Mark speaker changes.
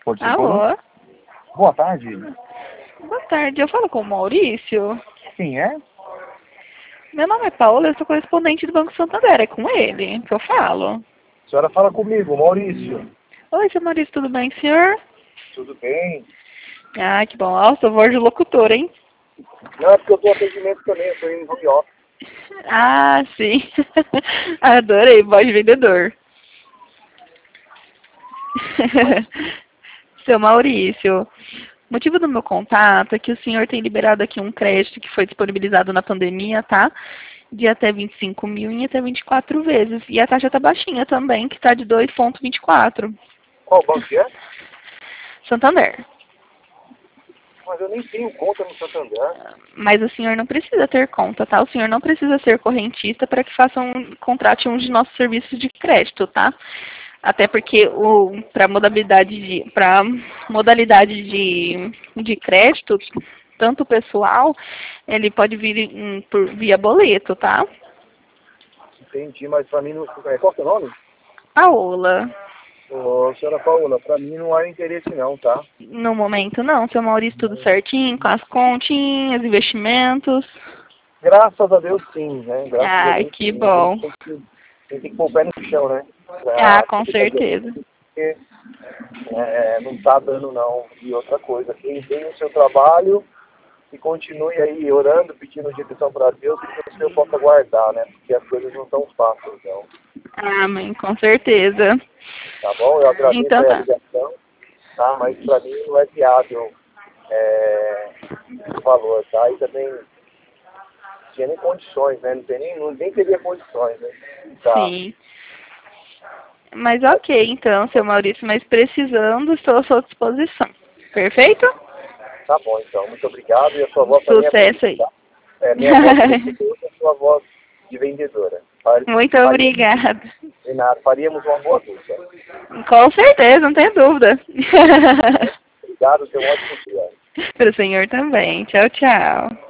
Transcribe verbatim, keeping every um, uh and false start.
Speaker 1: Pode ser
Speaker 2: Alô?
Speaker 1: Coruja? Boa tarde.
Speaker 2: Boa tarde, eu falo com o Maurício.
Speaker 1: Quem é?
Speaker 2: Meu nome é Paula, eu sou correspondente do Banco Santander, é com ele que eu falo.
Speaker 1: A senhora fala comigo, Maurício.
Speaker 2: Oi, seu Maurício, tudo bem, senhor?
Speaker 1: Tudo bem?
Speaker 2: Ah, que bom. Nossa, voz de locutor, hein?
Speaker 1: Não, é porque eu tô atendimento também, eu tô em home office.
Speaker 2: Ah, sim. Adorei, voz de vendedor. Seu Maurício, o motivo do meu contato é que o senhor tem liberado aqui um crédito que foi disponibilizado na pandemia, tá? De até vinte e cinco mil em até vinte e quatro vezes. E a taxa tá baixinha também, que tá de dois vírgula vinte e quatro.
Speaker 1: Qual banco que é?
Speaker 2: Santander.
Speaker 1: Mas eu nem tenho conta no Santander.
Speaker 2: Mas o senhor não precisa ter conta, tá? O senhor não precisa ser correntista para que faça um, contrate um de nossos serviços de crédito, tá? Até porque o para modalidade de para modalidade de, de crédito, tanto pessoal, ele pode vir em, por via boleto, tá?
Speaker 1: Entendi, mas pra mim não... Qual que é o nome?
Speaker 2: Paola.
Speaker 1: Ô, senhora Paola, pra mim não há interesse não, tá?
Speaker 2: No momento não, seu Maurício tudo certinho, com as continhas, investimentos.
Speaker 1: Graças a Deus sim, né? Graças a
Speaker 2: Ai,
Speaker 1: Deus
Speaker 2: que
Speaker 1: sim. A
Speaker 2: bom.
Speaker 1: gente tem que, tem que pôr o pé no chão, né?
Speaker 2: Ah,
Speaker 1: Pra,
Speaker 2: com certeza.
Speaker 1: porque é, não tá dando não. E outra coisa, quem tem o seu trabalho, que continue aí orando, pedindo direção para Deus, que o Senhor possa guardar, né? Porque as coisas não estão fáceis, não.
Speaker 2: Amém, com certeza.
Speaker 1: Tá bom? Eu agradeço
Speaker 2: Então
Speaker 1: aí a
Speaker 2: tá.
Speaker 1: ligação, tá? Mas para mim não é viável é, o valor, tá? E também não tinha nem condições, né? Não, tem nem, não nem teria condições, né? Tá.
Speaker 2: Sim. Mas ok, então, seu Maurício, mas precisando, estou à sua disposição. Perfeito?
Speaker 1: Tá bom, então. Muito obrigado. E a sua voz também é
Speaker 2: Sucesso
Speaker 1: bonita,
Speaker 2: aí.
Speaker 1: tá? É, minha voz de locutora e a sua voz de vendedora.
Speaker 2: Muito
Speaker 1: Faríamos,
Speaker 2: obrigada.
Speaker 1: de nada, faríamos uma boa dupla.
Speaker 2: Com certeza, não tem dúvida.
Speaker 1: Obrigado, tenha um ótimo dia.
Speaker 2: Para o senhor também. Tchau, tchau.